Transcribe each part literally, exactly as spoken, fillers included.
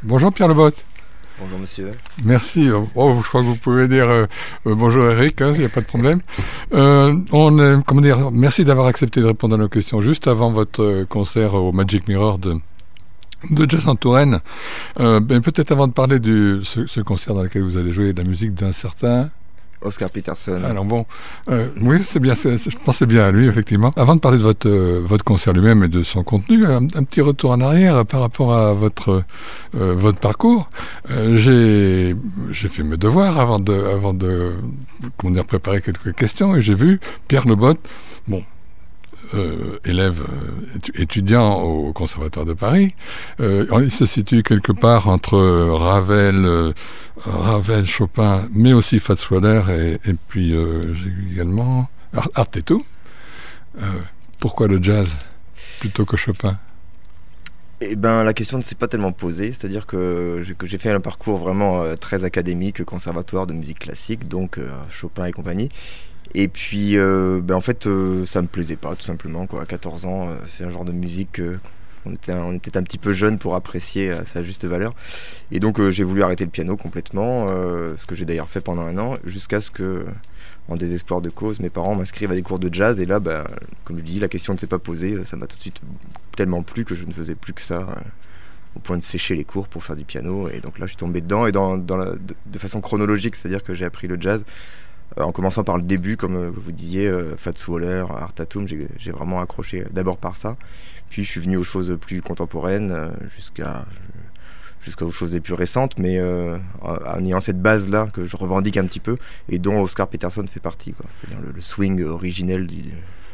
Bonjour Pierre Lebotte. Bonjour monsieur. Merci. Oh, je crois que vous pouvez dire euh, euh, bonjour Eric, il hein, n'y a pas de problème. Euh, on, euh, comment dire, merci d'avoir accepté de répondre à nos questions juste avant votre euh, concert au Magic Mirror de, de Jazz en Touraine. Euh, ben, peut-être avant de parler de ce, ce concert dans lequel vous allez jouer de la musique d'un certain... Oscar Peterson. Alors bon, euh, oui, c'est bien, c'est, c'est, je pensais bien à lui, effectivement. Avant de parler de votre, euh, votre concert lui-même et de son contenu, un, un petit retour en arrière par rapport à votre, euh, votre parcours. Euh, j'ai, j'ai fait mes devoirs avant de, avant de comment dire, préparer quelques questions et j'ai vu Pierre Lebotte, bon, Euh, élève euh, étudiant au Conservatoire de Paris. Euh, il se situe quelque part entre Ravel, euh, Ravel, Chopin, mais aussi Fats Waller et, et puis euh, j'ai eu également Art, Art et tout. Euh, pourquoi le jazz plutôt que Chopin? Eh ben, la question ne s'est pas tellement posée, c'est-à-dire que j'ai, que j'ai fait un parcours vraiment euh, très académique, conservatoire de musique classique, donc euh, Chopin et compagnie. Et puis, euh, ben en fait, euh, ça me plaisait pas, tout simplement, quoi. À quatorze ans, euh, c'est un genre de musique que on était, on était un petit peu jeune pour apprécier à sa juste valeur. Et donc, euh, j'ai voulu arrêter le piano complètement, euh, ce que j'ai d'ailleurs fait pendant un an, jusqu'à ce que, en désespoir de cause, mes parents m'inscrivent à des cours de jazz. Et là, ben, comme je dis, la question ne s'est pas posée. Ça m'a tout de suite tellement plu que je ne faisais plus que ça, euh, au point de sécher les cours pour faire du piano. Et donc là, je suis tombé dedans, et dans, dans la, de, de façon chronologique, c'est-à-dire que j'ai appris le jazz en commençant par le début, comme vous disiez, euh, Fats Waller, Art Tatum, j'ai, j'ai vraiment accroché d'abord par ça. Puis je suis venu aux choses plus contemporaines, euh, jusqu'à, jusqu'aux choses les plus récentes, mais euh, en ayant cette base-là que je revendique un petit peu, et dont Oscar Peterson fait partie, quoi. C'est-à-dire le, le swing originel du,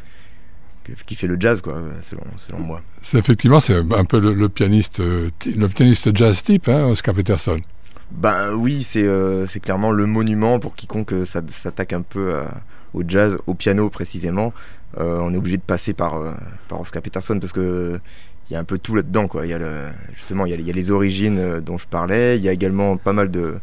qui fait le jazz, quoi, selon, selon moi. C'est effectivement, c'est un peu le, le pianiste, le pianiste jazz type, hein, Oscar Peterson. Ben oui, c'est, euh, c'est clairement le monument pour quiconque euh, s'attaque un peu à, au jazz, au piano précisément. Euh, on est obligé de passer par, euh, par Oscar Peterson parce que il y a un peu tout là-dedans, quoi. Il y a le, justement, il y a, il y a les origines euh, dont je parlais. Il y a également pas mal de,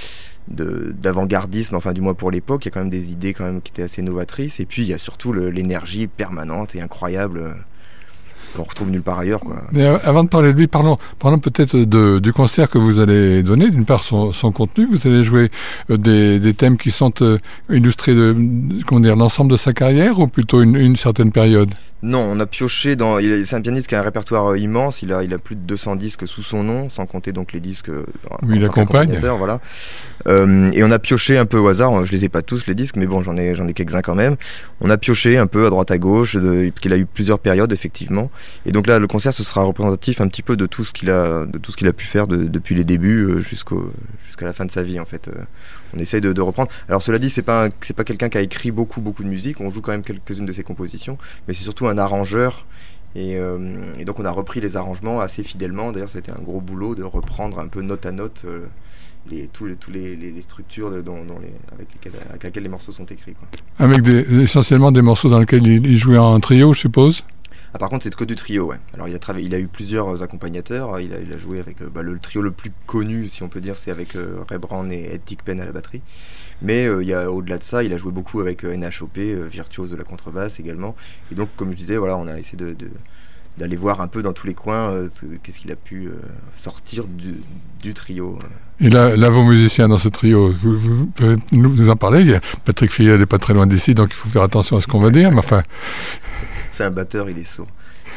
de d'avant-gardisme, enfin du moins pour l'époque. Il y a quand même des idées quand même qui étaient assez novatrices. Et puis il y a surtout le, l'énergie permanente et incroyable. Euh, qu'on retrouve nulle part ailleurs, quoi. Mais avant de parler de lui, parlons, parlons peut-être de, du concert que vous allez donner. D'une part, son, son contenu. Vous allez jouer des, des thèmes qui sont euh, illustrés de, comment dire, l'ensemble de sa carrière ou plutôt une, une certaine période? Non, on a pioché dans... Il, c'est un pianiste qui a un répertoire euh, immense. Il a, il a plus de deux cents disques sous son nom, sans compter donc les disques euh, oui, il accompagne. Voilà. Euh, et on a pioché un peu au hasard. Je les ai pas tous les disques, mais bon, j'en ai, j'en ai quelques-uns quand même. On a pioché un peu à droite à gauche, de, parce qu'il a eu plusieurs périodes effectivement. Et donc là, le concert, ce sera représentatif un petit peu de tout ce qu'il a, de tout ce qu'il a pu faire de, depuis les débuts jusqu'au, jusqu'à la fin de sa vie, en fait. On essaye de, de reprendre. Alors cela dit, c'est pas, un, c'est pas quelqu'un qui a écrit beaucoup, beaucoup de musique. On joue quand même quelques-unes de ses compositions, mais c'est surtout un arrangeur. Et, euh, et donc on a repris les arrangements assez fidèlement. D'ailleurs, ça a été un gros boulot de reprendre un peu note à note euh, les, tous les, tous les, les, les structures de, dans, dans les, avec, lesquelles, avec lesquelles les morceaux sont écrits, quoi. Avec des, essentiellement des morceaux dans lesquels il, il jouait en trio, je suppose. Ah, par contre, c'est que du trio, ouais. Alors, il a, travaillé, il a eu plusieurs accompagnateurs. Il a, il a joué avec euh, bah, le trio le plus connu, si on peut dire, c'est avec euh, Ray Brown et Ed Thigpen à la batterie. Mais euh, il y a, au-delà de ça, il a joué beaucoup avec euh, N H O P, euh, virtuose de la contrebasse également. Et donc, comme je disais, voilà, on a essayé de, de, d'aller voir un peu dans tous les coins euh, qu'est-ce qu'il a pu euh, sortir du, du trio. Et là, là, vos musiciens dans ce trio, vous, vous, vous pouvez nous en parler? Il y a Patrick Fiel n'est pas très loin d'ici, donc il faut faire attention à ce qu'on va dire, mais enfin... C'est un batteur, il est sourd.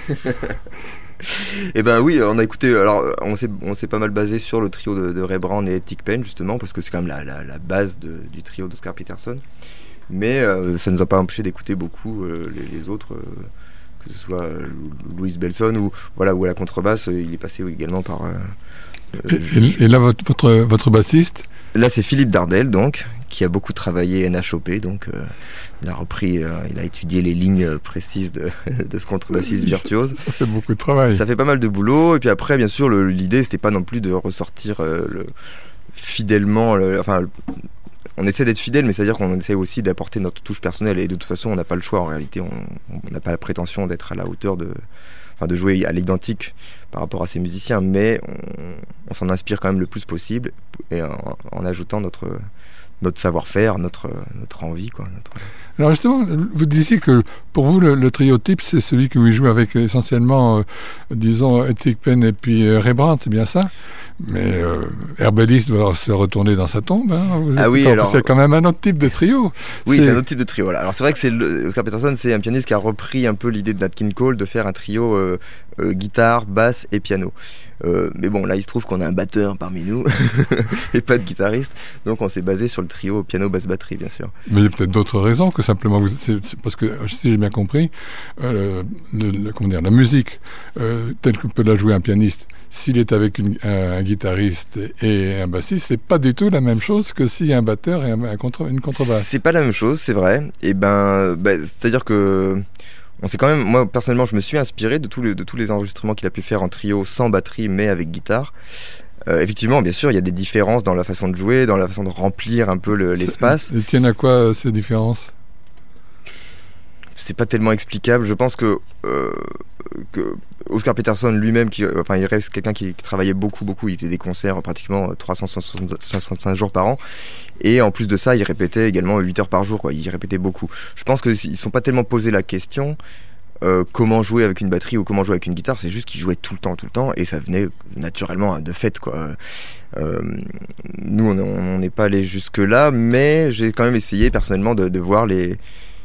Et ben oui, on a écouté. Alors, on s'est, on s'est pas mal basé sur le trio de, de Ray Brown et Ed Thigpen, justement, parce que c'est quand même la, la, la base de, du trio d'Oscar Peterson. Mais euh, ça ne nous a pas empêché d'écouter beaucoup euh, les, les autres, euh, que ce soit euh, Louis Bellson ou voilà, ou à la contrebasse, euh, il est passé également par. Euh, et, et, et là, votre, votre, votre bassiste? Là, c'est Philippe Dardel, donc, qui a beaucoup travaillé N H O P, donc euh, il a repris, euh, il a étudié les lignes précises de, de ce contrebassiste virtuose. Ça, ça fait beaucoup de travail. Ça fait pas mal de boulot, et puis après, bien sûr, le, l'idée, c'était pas non plus de ressortir euh, le, fidèlement, le, enfin, on essaie d'être fidèle, mais c'est-à-dire qu'on essaie aussi d'apporter notre touche personnelle, et de toute façon, on n'a pas le choix, en réalité, on n'a pas la prétention d'être à la hauteur de... Enfin, de jouer à l'identique par rapport à ces musiciens, mais on, on s'en inspire quand même le plus possible, et en, en ajoutant notre, notre savoir-faire, notre, notre envie, quoi. Notre... Alors justement, vous disiez que pour vous, le, le trio type, c'est celui que vous jouez avec essentiellement, euh, disons, Ed Thigpen et puis euh, Ray Brown, c'est bien ça? mais euh, Herbelis doit se retourner dans sa tombe. Hein. Vous êtes, ah oui, alors... c'est quand même un autre type de trio. Oui, c'est, c'est un autre type de trio. Voilà. Alors c'est vrai que c'est le... Oscar Peterson, c'est un pianiste qui a repris un peu l'idée de Nat King Cole de faire un trio euh, euh, guitare, basse et piano. Euh, mais bon, là, il se trouve qu'on a un batteur parmi nous et pas de guitariste, donc on s'est basé sur le trio piano, basse, batterie, bien sûr. Mais il y a peut-être d'autres raisons que simplement vous, c'est, c'est parce que si j'ai bien compris, euh, le, le, comment dire, la musique euh, telle que peut la jouer un pianiste, s'il est avec une, un, un guitariste et un bassiste, c'est pas du tout la même chose que s'il y a un batteur et un, un contre, une contrebasse. C'est pas la même chose, c'est vrai. Et ben, ben c'est-à-dire que on s'est quand même, moi personnellement, je me suis inspiré de tous les, de tous les enregistrements qu'il a pu faire en trio sans batterie mais avec guitare. Euh, effectivement, bien sûr, il y a des différences dans la façon de jouer, dans la façon de remplir un peu le, l'espace. Et tiennent à quoi ces différences ? C'est pas tellement explicable. Je pense que, euh, que Oscar Peterson lui-même, qui, enfin, il reste quelqu'un qui, qui travaillait beaucoup, beaucoup. Il faisait des concerts pratiquement trois cent soixante-cinq jours par an. Et en plus de ça, il répétait également huit heures par jour, quoi. Il répétait beaucoup. Je pense qu'ils ne sont pas tellement posé la question euh, comment jouer avec une batterie ou comment jouer avec une guitare. C'est juste qu'ils jouaient tout le temps, tout le temps. Et ça venait naturellement de fait, quoi. Euh, nous, on n'est pas allé jusque-là, mais j'ai quand même essayé personnellement de, de voir les...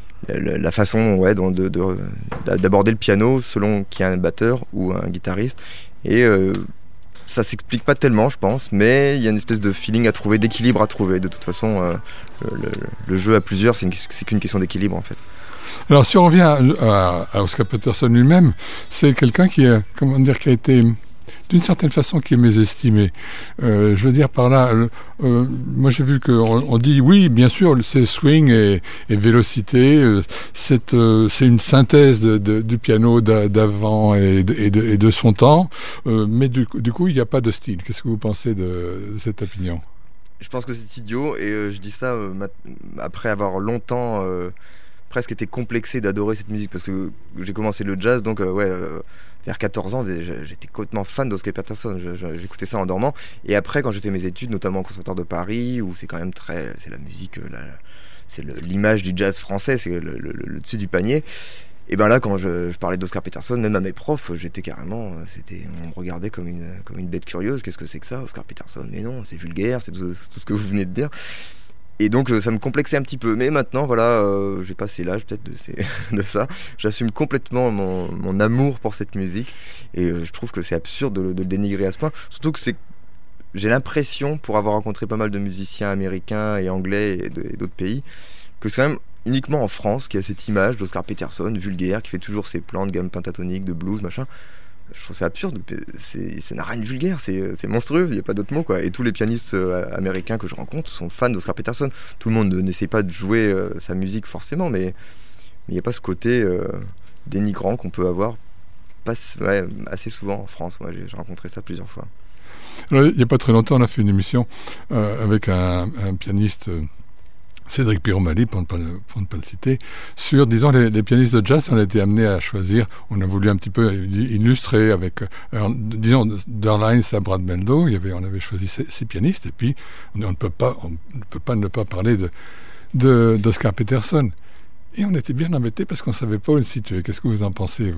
la façon ouais, de, de, de, d'aborder le piano selon qu'il y a un batteur ou un guitariste. Et euh, ça s'explique pas tellement, je pense, mais il y a une espèce de feeling à trouver, d'équilibre à trouver. De toute façon, euh, le, le jeu à plusieurs, c'est, une, c'est qu'une question d'équilibre, en fait. Alors, si on revient à, à, à Oscar Peterson lui-même, c'est quelqu'un qui a, comment dire, qui a été... d'une certaine façon qui est mésestimé. Euh, je veux dire par là, euh, moi j'ai vu qu'on on dit oui, bien sûr, c'est swing et, et vélocité, euh, c'est, euh, c'est une synthèse de, de, du piano d'avant et de, et, de, et de son temps, euh, mais du, du coup il n'y a pas de style. Qu'est-ce que vous pensez de, de cette opinion ? Je pense que c'est idiot et euh, je dis ça euh, après avoir longtemps euh, presque été complexé d'adorer cette musique parce que j'ai commencé le jazz, donc euh, ouais... Euh, vers quatorze ans, j'étais complètement fan d'Oscar Peterson, je, je, j'écoutais ça en dormant. Et après, quand j'ai fait mes études, notamment au Conservatoire de Paris, où c'est quand même très... c'est la musique, la, c'est le, l'image du jazz français, c'est le, le, le, le dessus du panier. Et bien là, quand je, je parlais d'Oscar Peterson, même à mes profs, j'étais carrément... C'était, on me regardait comme une, comme une bête curieuse. Qu'est-ce que c'est que ça, Oscar Peterson ? Mais non, c'est vulgaire, c'est tout, c'est tout ce que vous venez de dire. Et donc ça me complexait un petit peu, mais maintenant voilà, euh, j'ai passé l'âge peut-être de, ces, de ça. J'assume complètement mon, mon amour pour cette musique et euh, je trouve que c'est absurde de, de le dénigrer à ce point. Surtout que c'est, j'ai l'impression, pour avoir rencontré pas mal de musiciens américains et anglais et, de, et d'autres pays, que c'est quand même uniquement en France qu'il y a cette image d'Oscar Peterson vulgaire qui fait toujours ses plans de gamme pentatonique, de blues, machin. Je trouve ça absurde, c'est, ça n'a rien de vulgaire, c'est, c'est monstrueux, il n'y a pas d'autre mot, quoi. Et tous les pianistes euh, américains que je rencontre sont fans d'Oscar Peterson. Tout le monde n'essaie pas de jouer euh, sa musique forcément, mais il n'y a pas ce côté euh, dénigrant qu'on peut avoir pas, ouais, assez souvent en France. Moi, j'ai, j'ai rencontré ça plusieurs fois. Alors, il n'y a pas très longtemps, on a fait une émission euh, avec un, un pianiste... Euh, Cédric Piromali, pour ne pas, pour ne pas le citer, sur, disons, les, les pianistes de jazz. On a été amené à choisir, on a voulu un petit peu illustrer avec, euh, disons, d'Erlines à Brad Mehldau, il y avait, on avait choisi ces, ces pianistes, et puis on, on ne peut pas, on ne peut pas ne pas parler de, de, d'Oscar Peterson. Et on était bien embêtés parce qu'on ne savait pas où le situer. Qu'est-ce que vous en pensez, vous ?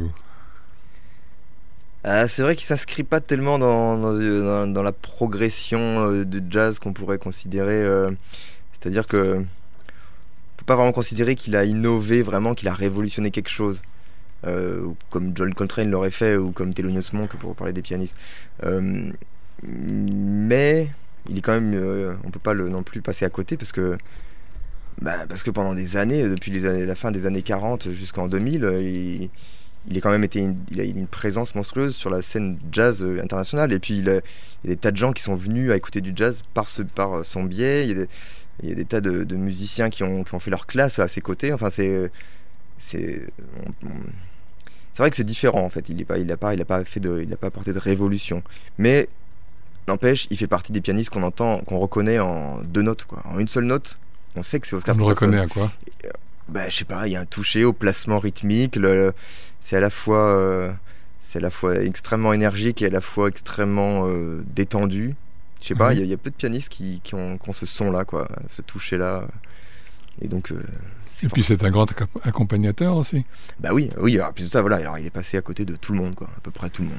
Euh, c'est vrai qu'il ne s'inscrit pas tellement dans, dans, dans, dans la progression euh, du jazz qu'on pourrait considérer... Euh, C'est-à-dire que on ne peut pas vraiment considérer qu'il a innové vraiment, qu'il a révolutionné quelque chose, euh, comme John Coltrane l'aurait fait ou comme Thelonious Monk pour parler des pianistes. Euh, mais il est quand même, euh, on ne peut pas le, non plus passer à côté parce que, bah, parce que pendant des années, depuis les années, la fin des années quarante jusqu'en deux mille, il, il, est quand même été une, il a une présence monstrueuse sur la scène jazz internationale. Et puis il, a, il y a des tas de gens qui sont venus à écouter du jazz par, ce, par son biais. Il y a des, Il y a des tas de, de musiciens qui ont, qui ont fait leur classe à ses côtés. Enfin, c'est, c'est, on, on, c'est vrai que c'est différent en fait. Il n'a pas, il a pas, il a pas fait de, il a pas apporté de révolution. Mais n'empêche, il fait partie des pianistes qu'on entend, qu'on reconnaît en deux notes, quoi, en une seule note. On sait que c'est Oscar Peterson. On le reconnaît à quoi ? Bah, je sais pas. Il y a un toucher au placement rythmique. Le, c'est à la fois, euh, c'est à la fois extrêmement énergique et à la fois extrêmement euh, détendu. Je sais pas, il mmh. y, y a peu de pianistes qui, qui, ont, qui ont ce son-là, quoi, ce toucher-là. Et donc. Euh, et puis c'est un grand accompagnateur aussi. Bah oui, oui. Alors, puis tout ça, voilà. Alors il est passé à côté de tout le monde, quoi, à peu près tout le monde.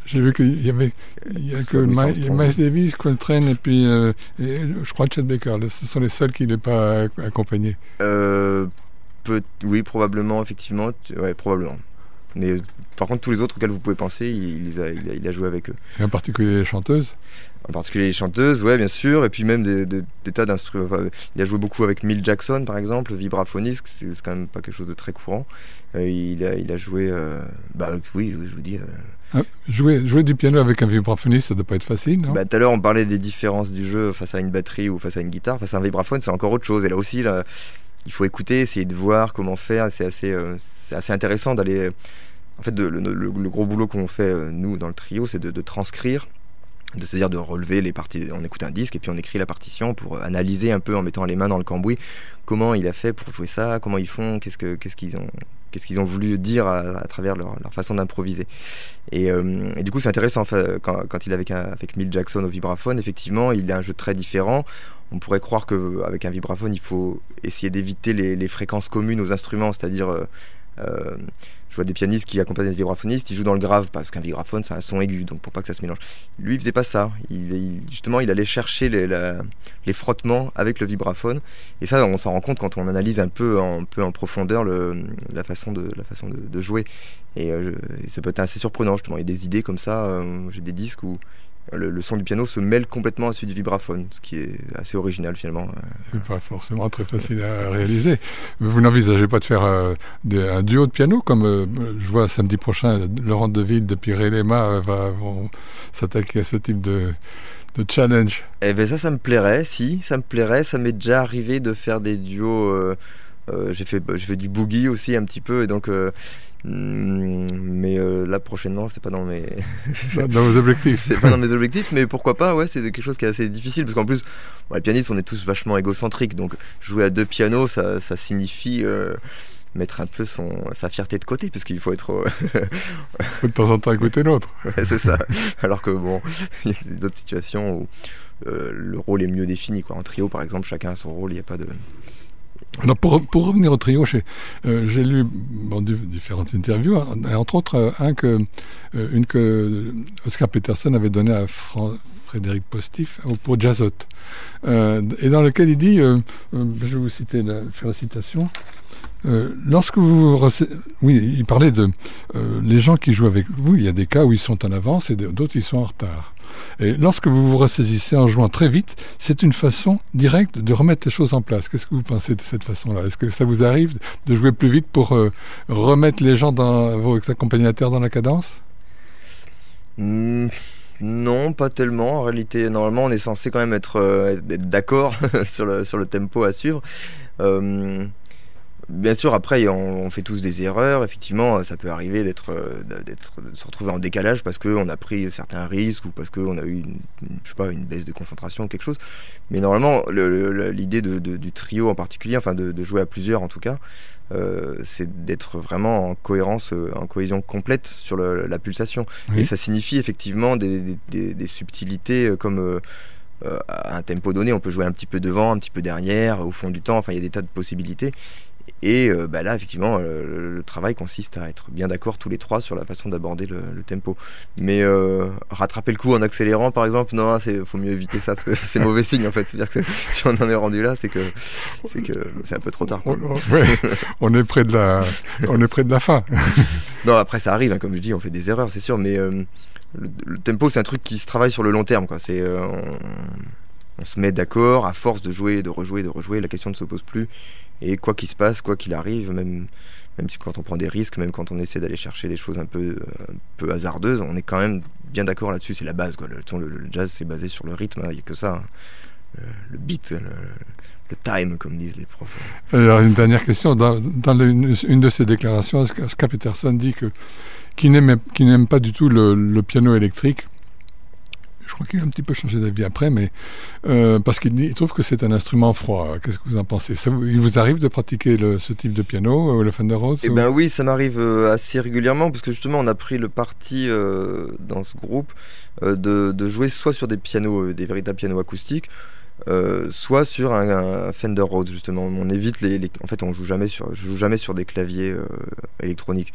J'ai vu qu'il y avait, il y a que My, Miles Davis, Coltrane et puis euh, et, je crois Chet Baker. Ce sont les seuls qui ne l'ont pas accompagné. Euh, peut, oui, probablement, effectivement. Ouais, probablement. Mais par contre, tous les autres auxquels vous pouvez penser, il, il, a, il, a, il a joué avec eux. Et en particulier les chanteuses. En particulier les chanteuses, ouais, bien sûr. Et puis même des, des, des tas d'instruments. Enfin, il a joué beaucoup avec Milt Jackson, par exemple, vibraphoniste. C'est, c'est quand même pas quelque chose de très courant. Euh, il, a, il a joué. Euh, bah oui, je vous dis. Euh, Ah, jouer, jouer du piano avec un vibraphoniste, ça ne doit pas être facile, non ? Bah, tout à l'heure, on parlait des différences du jeu face à une batterie ou face à une guitare. Face à un vibraphone, c'est encore autre chose. Et là aussi, là, il faut écouter, essayer de voir comment faire. C'est assez, euh, c'est assez intéressant d'aller... En fait, de, le, le, le gros boulot qu'on fait, euh, nous, dans le trio, c'est de, de transcrire, de, c'est-à-dire de relever les parties. On écoute un disque et puis on écrit la partition pour analyser un peu en mettant les mains dans le cambouis comment il a fait pour jouer ça, comment ils font, qu'est-ce, que, qu'est-ce qu'ils ont... qu'est-ce qu'ils ont voulu dire à, à travers leur, leur façon d'improviser. Et, euh, et du coup, c'est intéressant, enfin, quand, quand il est avec, un, avec Milt Jackson au vibraphone, effectivement, il a un jeu très différent. On pourrait croire qu'avec un vibraphone, il faut essayer d'éviter les, les fréquences communes aux instruments, c'est-à-dire... Euh, euh, je vois des pianistes qui accompagnent des vibraphonistes, ils jouent dans le grave, parce qu'un vibraphone, c'est un son aigu, donc pour pas que ça se mélange. Lui, il faisait pas ça. Il, il, justement, il allait chercher les, la, les frottements avec le vibraphone. Et ça, on s'en rend compte quand on analyse un peu en, un peu en profondeur le, la façon de, la façon de, de jouer. Et, euh, et ça peut être assez surprenant, justement. Il y a des idées comme ça. Euh, j'ai des disques où le, le son du piano se mêle complètement à celui du vibraphone, ce qui est assez original finalement. C'est pas forcément très facile à réaliser. Vous n'envisagez pas de faire euh, des, un duo de piano comme euh, je vois samedi prochain Laurent Deville de Pirelema va vont s'attaquer à ce type de, de challenge. Eh ben ça, ça me plairait. Si, ça me plairait. Ça m'est déjà arrivé de faire des duos. Euh, euh, j'ai fait, j'ai fait du boogie aussi un petit peu, et donc. Euh, mais euh, là prochainement c'est pas dans mes dans vos objectifs c'est pas dans mes objectifs, mais pourquoi pas, ouais, c'est quelque chose qui est assez difficile parce qu'en plus bon, les pianistes on est tous vachement égocentriques, donc jouer à deux pianos ça, ça signifie euh, mettre un peu son, sa fierté de côté parce qu'il faut être euh... faut de temps en temps écouter l'autre. Ouais, c'est ça, alors que bon il y a d'autres situations où euh, le rôle est mieux défini, quoi. En trio par exemple chacun a son rôle, il n'y a pas de... Alors pour, pour revenir au trio, j'ai, euh, j'ai lu bon, différentes interviews, hein, entre autres euh, un que, euh, une que Oscar Peterson avait donnée à Fran- Frédéric Postif pour Jazzotte, euh, et dans lequel il dit, euh, euh, je vais vous citer la, faire la citation, euh, lorsque vous... Rece- oui, il parlait de euh, les gens qui jouent avec vous, il y a des cas où ils sont en avance et d'autres ils sont en retard. Et lorsque vous vous ressaisissez en jouant très vite, c'est une façon directe de remettre les choses en place. Qu'est-ce que vous pensez de cette façon-là ? Est-ce que ça vous arrive de jouer plus vite pour euh, remettre les gens, dans vos accompagnateurs, dans la cadence ? mmh, Non, pas tellement. En réalité, normalement, on est censé quand même être, euh, être d'accord sur, le, sur le tempo à suivre. Euh, Bien sûr, après, on, on fait tous des erreurs. Effectivement, ça peut arriver d'être, d'être, de se retrouver en décalage parce qu'on a pris certains risques ou parce qu'on a eu une, une, je sais pas, une baisse de concentration ou quelque chose. Mais normalement, le, le, l'idée de, de, du trio en particulier, enfin de, de jouer à plusieurs en tout cas, euh, c'est d'être vraiment en cohérence, en cohésion complète sur le, la pulsation. Oui. Et ça signifie effectivement des, des, des, des subtilités comme... Euh, euh, à un tempo donné, on peut jouer un petit peu devant, un petit peu derrière, au fond du temps. Enfin, il y a des tas de possibilités. Et euh, bah là, effectivement, le, le, le travail consiste à être bien d'accord tous les trois sur la façon d'aborder le, le tempo. Mais euh, rattraper le coup en accélérant, par exemple, non, il faut mieux éviter ça parce que c'est mauvais signe en fait. C'est-à-dire que si on en est rendu là, c'est que c'est que c'est un peu trop tard. On, on, ouais, on est près de la, on est près de la fin. Non, après ça arrive, hein, comme je dis, on fait des erreurs, c'est sûr, mais euh, le, le tempo, c'est un truc qui se travaille sur le long terme, quoi. C'est euh, on, on se met d'accord à force de jouer, de rejouer, de rejouer. La question ne se pose plus. Et quoi qu'il se passe, quoi qu'il arrive, même, même si quand on prend des risques, même quand on essaie d'aller chercher des choses un peu, un peu hasardeuses, on est quand même bien d'accord là-dessus, c'est la base, quoi. Le, le, le jazz, c'est basé sur le rythme, il n'y a que ça, hein. le, le beat, le, le time, comme disent les profs. Alors, une dernière question. Dans, dans le, une, une de ses déclarations, Oscar Peterson dit que, qu'il, n'aime, qu'il n'aime pas du tout le, le piano électrique. Je crois qu'il a un petit peu changé d'avis après, mais euh, parce qu'il il trouve que c'est un instrument froid. Qu'est-ce que vous en pensez ? Ça, il vous arrive de pratiquer le, ce type de piano, euh, le Fender Rhodes ? Eh bien oui, ça m'arrive euh, assez régulièrement, parce que justement on a pris le parti euh, dans ce groupe euh, de, de jouer soit sur des pianos, euh, des véritables pianos acoustiques, euh, soit sur un, un Fender Rhodes justement. On évite les, les, en fait on joue jamais sur, je joue jamais sur des claviers euh, électroniques.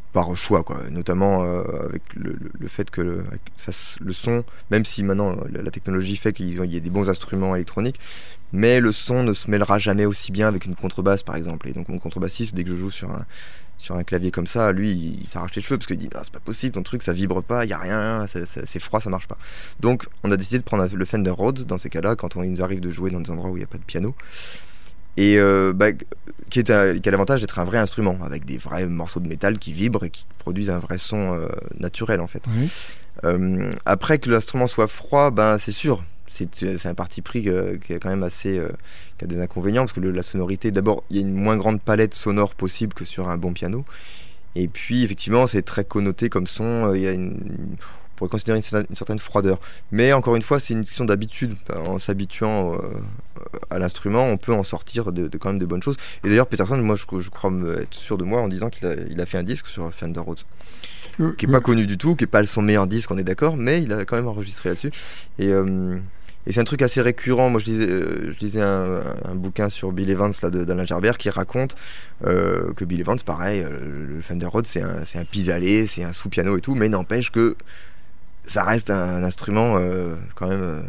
par choix, quoi. Notamment euh, avec le, le, le fait que le, ça, le son, même si maintenant la, la technologie fait qu'il y a des bons instruments électroniques, mais le son ne se mêlera jamais aussi bien avec une contrebasse, par exemple. Et donc mon contrebassiste, dès que je joue sur un, sur un clavier comme ça, lui, il, il s'arrache les cheveux parce qu'il dit non, c'est pas possible, ton truc, ça vibre pas, il y a rien, c'est, c'est, c'est froid, ça marche pas. Donc on a décidé de prendre le Fender Rhodes dans ces cas-là, quand on, il nous arrive de jouer dans des endroits où il n'y a pas de piano. Et euh, bah, qui, est un, qui a l'avantage d'être un vrai instrument, avec des vrais morceaux de métal qui vibrent et qui produisent un vrai son euh, naturel, en fait. Oui. Euh, après que l'instrument soit froid, ben, c'est sûr, c'est, c'est un parti pris euh, qui est quand même assez... Euh, qui a des inconvénients, parce que le, la sonorité, d'abord, il y a une moins grande palette sonore possible que sur un bon piano. Et puis, effectivement, c'est très connoté comme son, il y a une... On pourrait considérer une, une certaine froideur. Mais encore une fois, c'est une question d'habitude. En s'habituant euh, à l'instrument, on peut en sortir de, de quand même de bonnes choses. Et d'ailleurs, Peterson, moi, je, je crois être sûr de moi en disant qu'il a, il a fait un disque sur Fender Rhodes, euh, qui n'est pas connu du tout, qui n'est pas son meilleur disque, on est d'accord, mais il a quand même enregistré là-dessus. Et, euh, et c'est un truc assez récurrent. Moi, je lisais, euh, je lisais un, un bouquin sur Bill Evans là, de, d'Alain Gerbert qui raconte euh, que Bill Evans, pareil, euh, le Fender Rhodes, c'est un, c'est un pis-aller, c'est un sous-piano et tout, mais n'empêche que ça reste un, un instrument euh, quand même euh,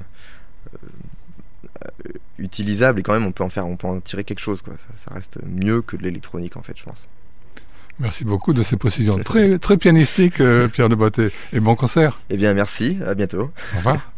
euh, utilisable, et quand même on peut en faire, on peut en tirer quelque chose, quoi. Ça, ça reste mieux que de l'électronique, en fait, je pense. Merci beaucoup de ces précisions très, très pianistiques, euh, Pierre de Boittet, et bon concert. Eh bien, merci, à bientôt. Au revoir.